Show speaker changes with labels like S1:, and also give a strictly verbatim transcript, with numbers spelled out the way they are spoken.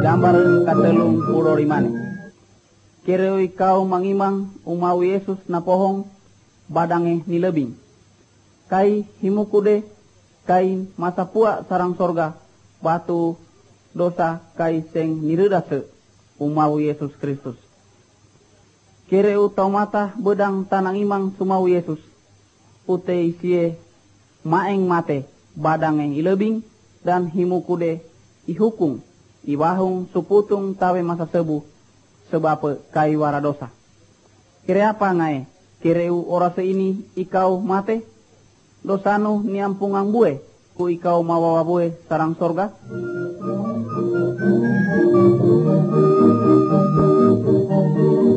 S1: Gambar katelung puro rimane. Kireu ikau mangimang umau Yesus na pohong badange nilebing. Kai himukude kai masapua sarang sorga batu dosa kai seng niredase umau Yesus Kristus. Kireu taumata bedang tanang imang sumau Yesus. Utei sie maeng mate badange ilebing dan himukude ihukung ibahung suputung tawe masa sebu sebab kai wara dosa. Kire apa ngae? Kireu orase ini ikau mate dosanu niampungang bue ku ikau mawawa bue sarang sorga.